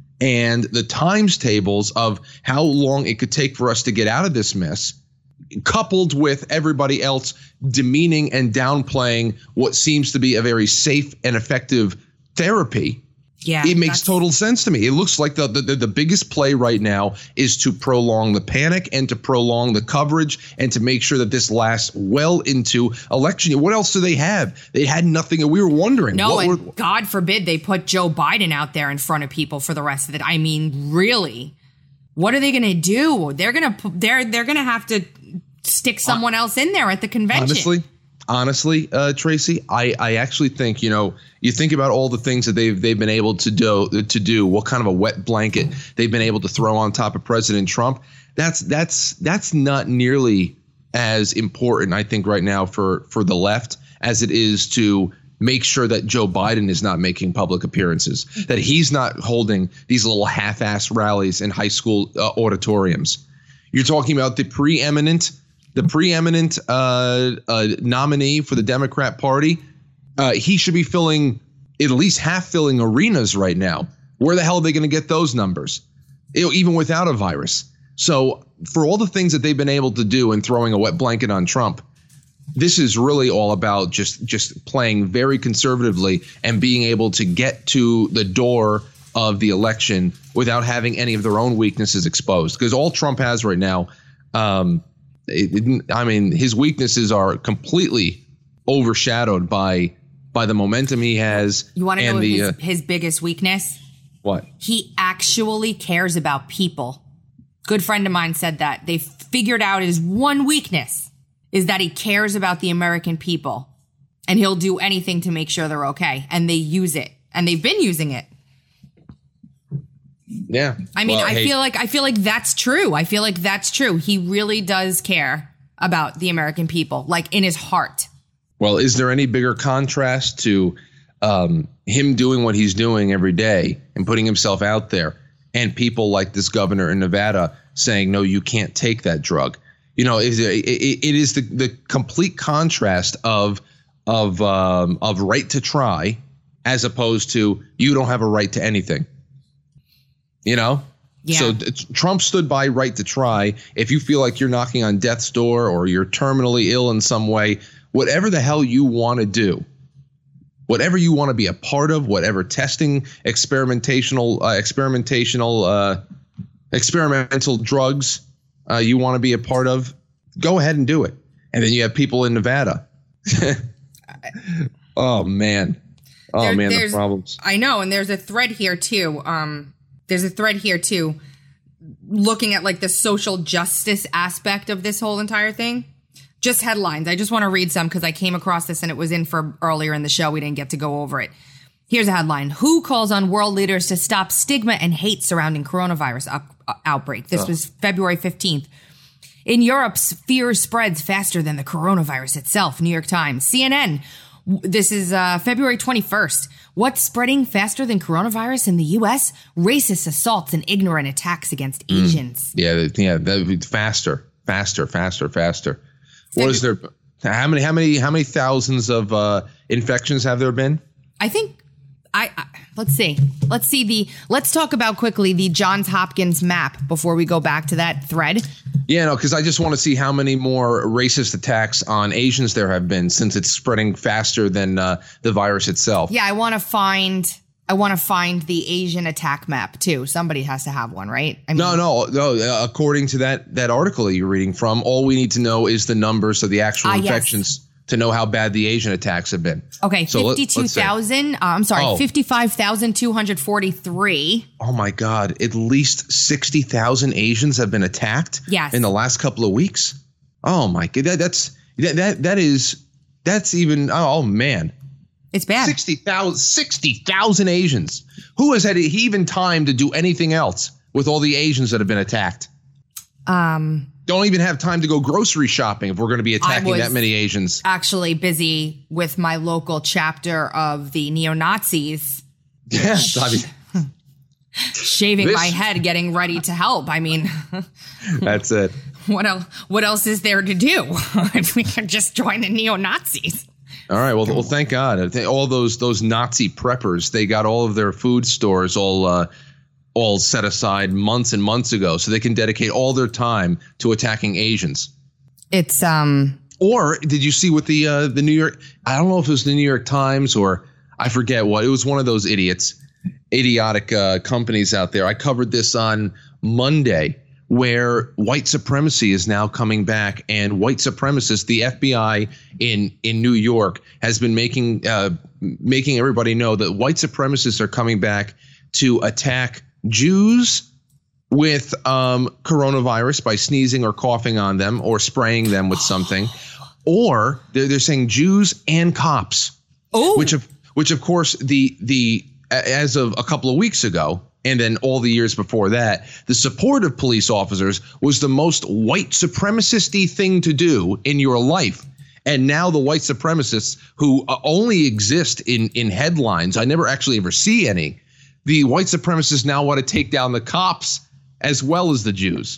and the times tables of how long it could take for us to get out of this mess, coupled with everybody else demeaning and downplaying what seems to be a very safe and effective therapy. Yeah, it makes total sense to me. It looks like the, the the biggest play right now is to prolong the panic and to prolong the coverage and to make sure that this lasts well into election year. What else do they have? They had nothing, and we were wondering. No, what and were, God forbid they put Joe Biden out there in front of people for the rest of it. I mean, really, what are they going to do? They're going to they're they're going to have to stick someone uh, else in there at the convention. Honestly. Honestly, uh, Tracy, I, I actually think, you know, you think about all the things that they've they've been able to do to do, what kind of a wet blanket they've been able to throw on top of President Trump. That's that's that's not nearly as important, I think, right now for for the left as it is to make sure that Joe Biden is not making public appearances, that he's not holding these little half-ass rallies in high school uh, auditoriums. You're talking about the preeminent. The preeminent uh, uh, nominee for the Democrat Party, uh, he should be filling at least half filling arenas right now. Where the hell are they going to get those numbers, you know, even without a virus? So for all the things that they've been able to do in throwing a wet blanket on Trump, this is really all about just just playing very conservatively and being able to get to the door of the election without having any of their own weaknesses exposed. Because all Trump has right now, um, It, it, I mean, his weaknesses are completely overshadowed by by the momentum he has. You want to know the, his, uh, his biggest weakness? What? He actually cares about people. Good friend of mine said that. They figured out his one weakness is that he cares about the American people. And he'll do anything to make sure they're okay. And they use it. And they've been using it. Yeah. I mean, well, I hey. feel like I feel like that's true. I feel like that's true. He really does care about the American people, like in his heart. Well, is there any bigger contrast to um, him doing what he's doing every day and putting himself out there and people like this governor in Nevada saying, no, you can't take that drug? You know, it, it, it is the, the complete contrast of of um, of right to try as opposed to you don't have a right to anything. You know, yeah. So t- Trump stood by right to try. If you feel like you're knocking on death's door or you're terminally ill in some way, whatever the hell you want to do, whatever you want to be a part of, whatever testing, experimentational, uh, experimentational, uh, experimental drugs uh, you want to be a part of, go ahead and do it. And then you have people in Nevada. Oh, man. Oh, there, man, the problems. I know. And there's a thread here, too. Um, There's a thread here, too, looking at like the social justice aspect of this whole entire thing. Just headlines. I just want to read some because I came across this and it was in for earlier in the show. We didn't get to go over it. Here's a headline. W H O calls on world leaders to stop stigma and hate surrounding coronavirus up, uh, outbreak. This oh. was February fifteenth. In Europe, fear spreads faster than the coronavirus itself. New York Times. C N N. This is uh, February twenty-first. What's spreading faster than coronavirus in the U S? Racist assaults and ignorant attacks against Asians. Mm. Yeah, yeah, that would faster, faster, faster, faster. What is there? How many, how many, how many thousands of uh, infections have there been? I think. I, I let's see. Let's see the. Let's talk about quickly the Johns Hopkins map before we go back to that thread. Yeah, no, because I just want to see how many more racist attacks on Asians there have been since it's spreading faster than uh, the virus itself. Yeah, I want to find I want to find the Asian attack map too. Somebody has to have one, right? I mean, no, no, no. Uh, according to that that article that you're reading from, all we need to know is the numbers of the actual Ah, yes. infections to know how bad the Asian attacks have been. Okay, So let- fifty-two let's see. thousand. Uh, I'm sorry, Oh. fifty-five thousand two hundred forty-three. Oh my God! At least sixty thousand Asians have been attacked. Yes. In the last couple of weeks. Oh my God! That, that's that that that is that's even. Oh man. It's bad. sixty thousand sixty thousand Asians. Who has had even time to do anything else with all the Asians that have been attacked? Um, Don't even have time to go grocery shopping if we're going to be attacking was- that many Asians. actually busy with my local chapter of the neo-Nazis, Yeah, I mean, shaving This- my head, getting ready to help. I mean, that's it. what else? What else is there to do? If we can just join the neo-Nazis. All right. Well, well, thank God. I think all those those Nazi preppers, they got all of their food stores all uh, all set aside months and months ago, so they can dedicate all their time to attacking Asians. It's um. Or did you see what the uh, the New York? I don't know if it was the New York Times or I forget what. It was one of those idiots, idiotic uh, companies out there. I covered this on Monday, where white supremacy is now coming back, and white supremacists, the F B I in in New York has been making uh, making everybody know that white supremacists are coming back to attack Jews with um, coronavirus by sneezing or coughing on them or spraying them with something, or they're, they're saying Jews and cops. Oh, Which of which of course the the as of a couple of weeks ago, and then all the years before that, the support of police officers was the most white supremacist-y thing to do in your life. And now the white supremacists who uh, only exist in in headlines, I never actually ever see any. The white supremacists now want to take down the cops as well as the Jews.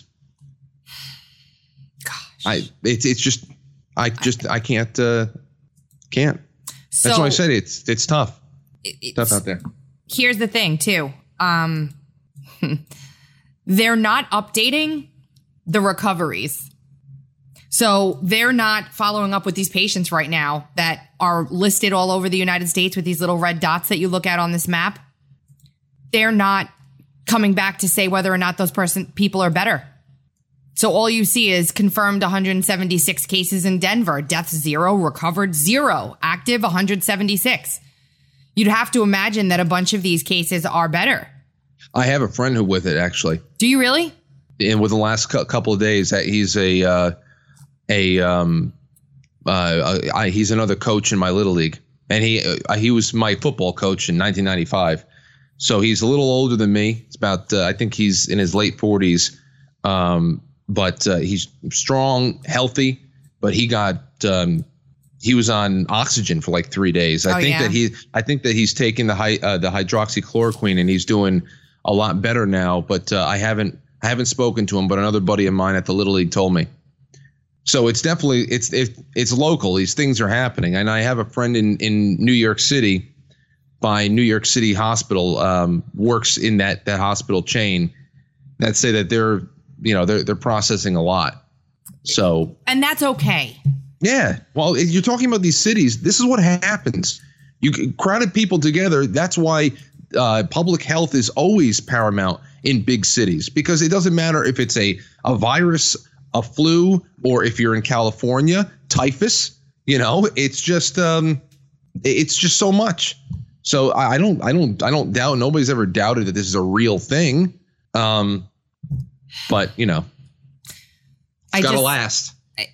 gosh. I it's it's just I just I can't uh, can't. So That's why I said it's it's tough. it- Tough it's- out there. Here's the thing, too. Um, they're not updating the recoveries. So they're not following up with these patients right now that are listed all over the United States with these little red dots that you look at on this map. They're not coming back to say whether or not those person people are better. So all you see is confirmed one hundred seventy-six cases in Denver, deaths zero, recovered zero, active one hundred seventy-six. You'd have to imagine that a bunch of these cases are better. I have a friend who with it actually, Do you really? and with the last cou- couple of days, that he's a uh, a um uh I, he's another coach in my little league, and he uh, he was my football coach in nineteen ninety-five. So he's a little older than me. It's about uh, I think he's in his late forties, um, but uh, he's strong, healthy. But he got um, he was on oxygen for like three days. I Oh, think yeah? that he I think that he's taking the hy- uh, the hydroxychloroquine, and he's doing a lot better now. But uh, I haven't I haven't spoken to him. But another buddy of mine at the Little League told me. So it's definitely it's it, it's local. These things are happening, and I have a friend in in New York City. By New York City Hospital, um, works in that that hospital chain that say that they're you know they're they're processing a lot. So And that's okay. yeah, well, if you're talking about these cities. This is what happens. You crowded people together. That's why uh, public health is always paramount in big cities, because it doesn't matter if it's a a virus, a flu, or if you're in California, typhus. You know, it's just um, it's just so much. So I I don't, I don't, I don't doubt. Nobody's ever doubted that this is a real thing. Um, but you know, I it's got to just- last.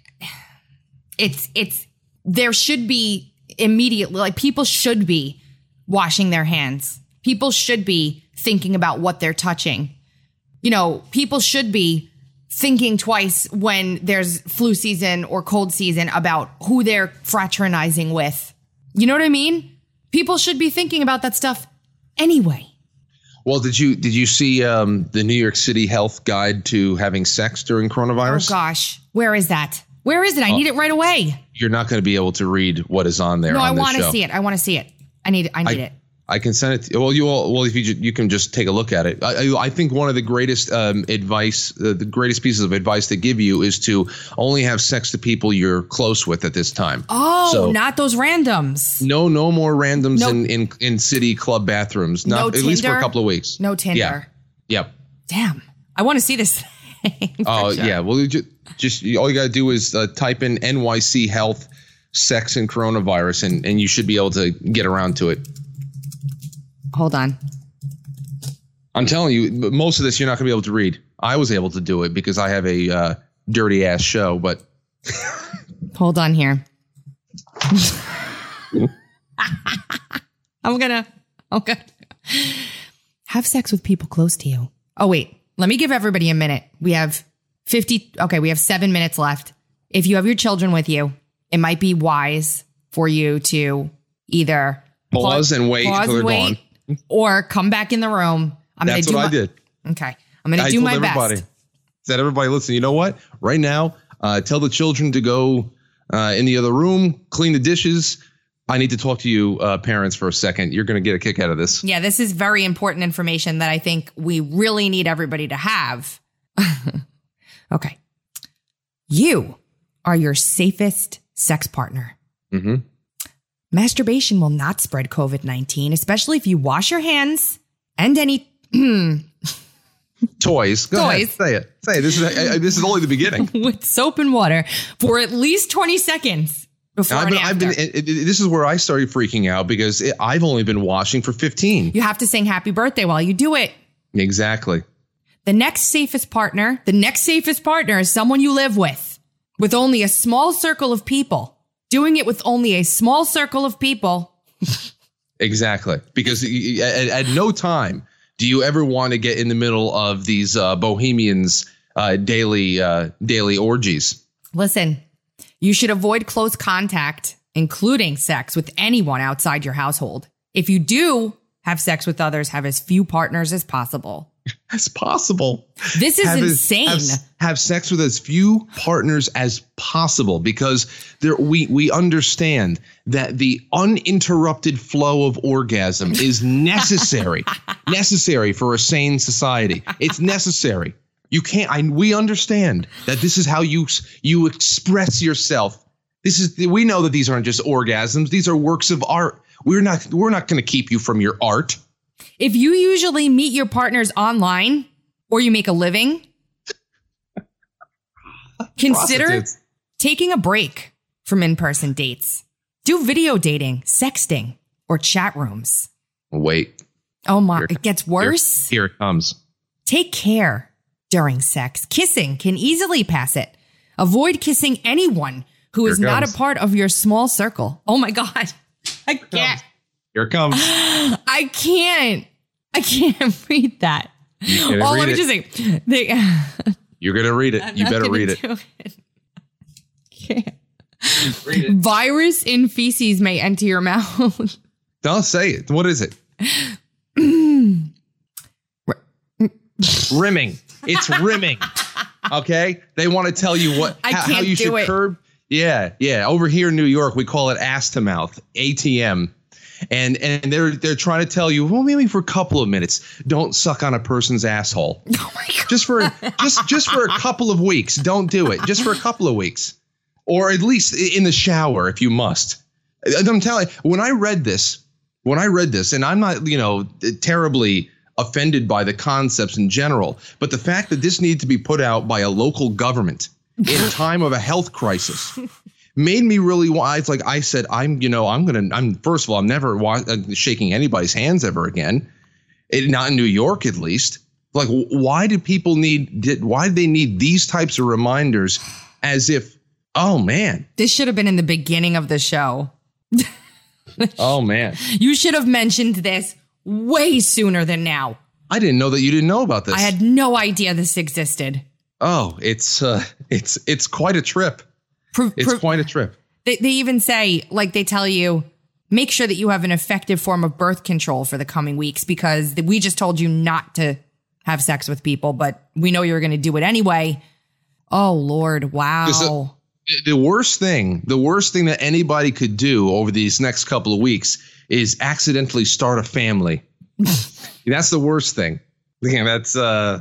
It's it's there should be immediately like people should be washing their hands. People should be thinking about what they're touching. You know, people should be thinking twice when there's flu season or cold season about who they're fraternizing with. You know what I mean? People should be thinking about that stuff anyway. Well, did you did you see um, the New York City Health Guide to having sex during coronavirus? Oh gosh, where is that? Where is it? I need it right away. You're not going to be able to read what is on there. No, on I this want to show. see it. I want to see it. I need I need I, it. I can send it. To, well, you all, well, if you you can just take a look at it. I, I think one of the greatest um, advice, uh, the greatest pieces of advice they give you is to only have sex to people you're close with at this time. Oh, so, not those randoms. No, no more randoms no, in, in in city club bathrooms. Not no at Tinder, least for a couple of weeks. No Tinder. Yeah. Yep. Damn, I want to see this thing. Oh sure. yeah. Well, you just, just all you gotta do is uh, type in N Y C health, sex, and coronavirus, and and you should be able to get around to it. Hold on. I'm telling you, most of this you're not going to be able to read. I was able to do it because I have a uh, dirty ass show, but. Hold on here. I'm going to, I'm going to have sex with people close to you. Oh, wait, let me give everybody a minute. We have fifty. Okay. We have seven minutes left. If you have your children with you, it might be wise for you to either pause and wait pause until they're wait, gone. Or come back in the room. I'm That's gonna do what my, I did. Okay. I'm going to do told my everybody, best. Said everybody, listen, you know what? Right now, uh, tell the children to go uh, in the other room, clean the dishes. I need to talk to you, uh, parents, for a second. You're going to get a kick out of this. Yeah, this is very important information that I think we really need everybody to have. Okay. You are your safest sex partner. Mm-hmm. Masturbation will not spread COVID nineteen, especially if you wash your hands and any toys. Go toys. ahead. Say it. Say it. This is I, I, this is only the beginning. With soap and water for at least twenty seconds before I've and been, after. I've been, it, it, this is where I started freaking out because it, I've only been washing for fifteen. You have to sing happy birthday while you do it. Exactly. The next safest partner, the next safest partner is someone you live with, with only a small circle of people. Doing it with only a small circle of people. Exactly. Because at, at no time do you ever want to get in the middle of these uh, bohemians' uh, daily uh, daily orgies. Listen, you should avoid close contact, including sex, with anyone outside your household. If you do have sex with others, have as few partners as possible. As possible. This is have insane. As, have, have sex with as few partners as possible, because there we we understand that the uninterrupted flow of orgasm is necessary, necessary for a sane society. It's necessary. You can't. I, we understand that this is how you you express yourself. This is we know that these aren't just orgasms. These are works of art. We're not we're not going to keep you from your art. If you usually meet your partners online or you make a living, consider taking a break from in-person dates. Do video dating, sexting, or chat rooms. Wait. Oh my, Here, it gets worse. Here, here it comes. Take care during sex. Kissing can easily pass it. Avoid kissing anyone who is not a part of your small circle. Oh my God. I can't. Here it comes. I can't. I can't read that. You Oh, read let me it. just say. They, You're going to read it. I'm You not better gonna read it. do it. Can't. Read it. Virus in feces may enter your mouth. Don't say it. What is it? Rimming. It's rimming. Okay? They want to tell you what I how, can't how you do should it. curb. Yeah, yeah. Over here in New York, we call it ass to mouth, A T M. And and they're they're trying to tell you, well, maybe for a couple of minutes, don't suck on a person's asshole. Oh my God. Just for just just for a couple of weeks. Don't do it. Just for a couple of weeks. Or at least in the shower if you must. I'm telling you, when I read this, when I read this, and I'm not, you know, terribly offended by the concepts in general, but the fact that this needs to be put out by a local government in a time of a health crisis made me really wise. Like I said, I'm, you know, I'm going to, I'm, first of all, I'm never wa- uh, shaking anybody's hands ever again. It, not in New York, at least. Like, why do people need, did, why do they need these types of reminders as if, oh man. This should have been in the beginning of the show. Oh man. You should have mentioned this way sooner than now. I didn't know that you didn't know about this. I had no idea this existed. Oh, it's, uh, it's, it's quite a trip. Pro- It's pro- quite a trip. They, they even say, like they tell you, make sure that you have an effective form of birth control for the coming weeks, because we just told you not to have sex with people, but we know you're going to do it anyway. Oh, Lord. Wow. So, the worst thing, the worst thing that anybody could do over these next couple of weeks is accidentally start a family. That's the worst thing. Yeah, that's uh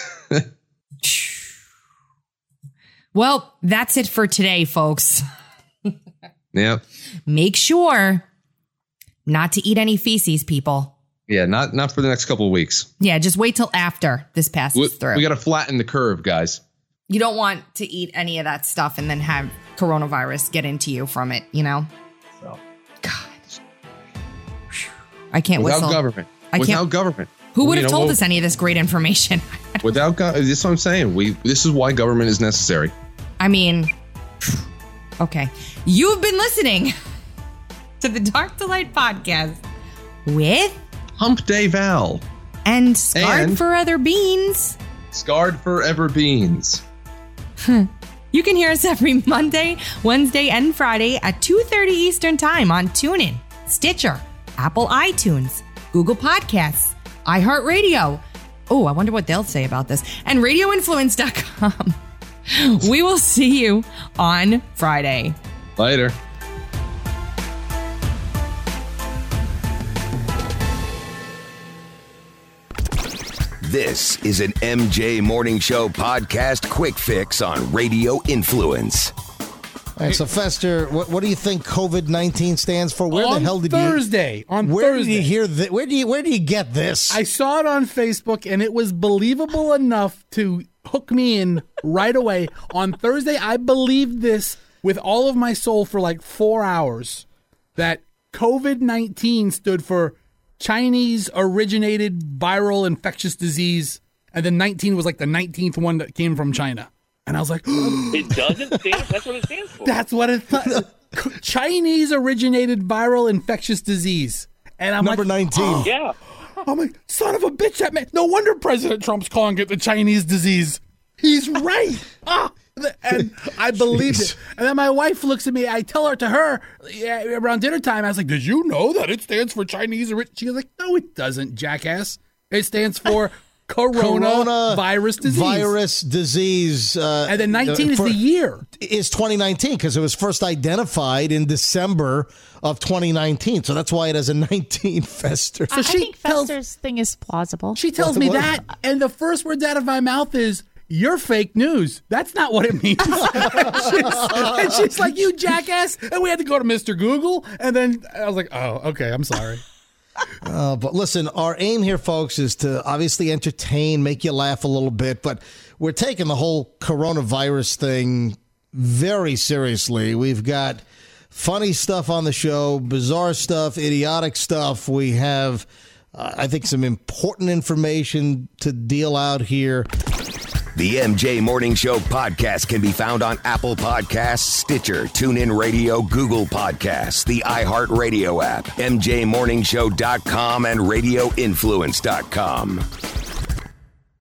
Well, that's it for today, folks. Yeah. Make sure not to eat any feces, people. Yeah, not not for the next couple of weeks. Yeah, just wait till after this passes We, through. we got to flatten the curve, guys. You don't want to eat any of that stuff and then have coronavirus get into you from it, you know? So. God. I can't Without whistle. government. I Without can't, government. Who would have You know, told we'll, us any of this great information? Without government. This is what I'm saying. We This is why government is necessary. I mean, okay. You've been listening to the Dark to Light podcast with Hump Day Val. And Scarred And- Forever Beans. Scarred Forever Beans. You can hear us every Monday, Wednesday, and Friday at two thirty Eastern Time on TuneIn, Stitcher, Apple iTunes, Google Podcasts, iHeartRadio. Oh, I wonder what they'll say about this. And radio influence dot com. We will see you on Friday. Later. This is an M J Morning Show podcast quick fix on Radio Influence. All right, so Fester, what, what do you think COVID nineteen stands for? Where on the hell did Thursday, you on Where Thursday. did you hear that? Where do you where do you get this? I saw it on Facebook, and it was believable enough to hook me in right away. On Thursday, I believed this with all of my soul for like four hours, that COVID nineteen stood for Chinese originated viral infectious disease, and then nineteen was like the nineteenth one that came from China. And I was like, it doesn't stand. That's what it stands for. That's what it th- Chinese originated viral infectious disease. And I'm Number like, nineteen. Oh. Yeah. I'm like, son of a bitch, that man. No wonder President Trump's calling it the Chinese disease. He's right. Ah. And I believed it. And then my wife looks at me. I tell her to her yeah, around dinner time. I was like, did you know that it stands for Chinese? She was like, no, it doesn't, jackass. It stands for Corona, virus disease. Virus disease. Uh, and then nineteen uh, is for, the year. Is twenty nineteen because it was first identified in December of twenty nineteen. So that's why it has a nineteen Fester. So I she think tells, Fester's thing is plausible. She tells me that, and the first words out of my mouth is, you're fake news. That's not what it means. and, she's, and she's like, you jackass. And we had to go to Mister Google. And then I was like, oh, okay, I'm sorry. Uh, but listen, our aim here, folks, is to obviously entertain, make you laugh a little bit. But we're taking the whole coronavirus thing very seriously. We've got funny stuff on the show, bizarre stuff, idiotic stuff. We have, uh, I think, some important information to deal out here. The M J Morning Show podcast can be found on Apple Podcasts, Stitcher, TuneIn Radio, Google Podcasts, the iHeartRadio app, M J Morning Show dot com, and radio influence dot com.